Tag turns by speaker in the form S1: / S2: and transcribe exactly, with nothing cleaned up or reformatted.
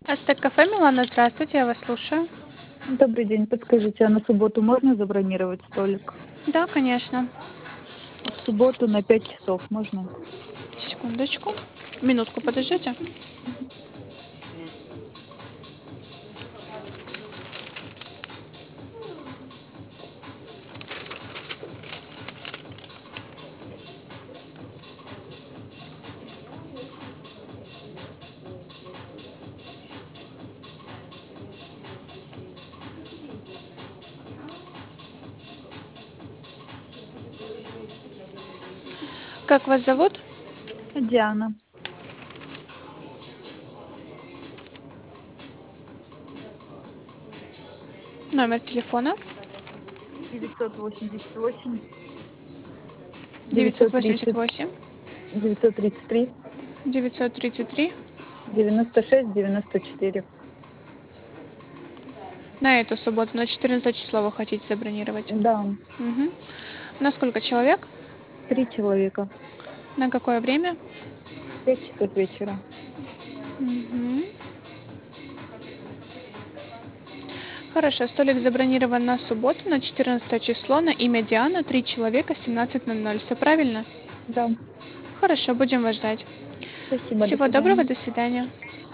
S1: Астек кафе, Милана, здравствуйте, я вас слушаю.
S2: Добрый день, подскажите, а на субботу можно забронировать столик?
S1: Да, конечно.
S2: В субботу на пять часов можно?
S1: Секундочку. Минутку, подождите. Как вас зовут?
S2: Диана.
S1: Номер телефона?
S2: девятьсот восемьдесят восемь
S1: девятьсот
S2: девятьсот
S1: восемьдесят
S2: тридцать
S1: восемь
S2: девятьсот тридцать три
S1: девятьсот тридцать три.
S2: девяносто шесть девяносто четыре.
S1: На эту субботу, на четырнадцатое число вы хотите забронировать?
S2: Да,
S1: Угу. На сколько человек?
S2: три человека.
S1: На какое время?
S2: Пять часов вечера.
S1: Угу. Хорошо, столик забронирован на субботу, на четырнадцатое число, на имя Диана, три человека, семнадцать ноль ноль. Все правильно?
S2: Да.
S1: Хорошо, будем вас ждать.
S2: Спасибо, до
S1: Всего доброго,
S2: свидания.
S1: до свидания.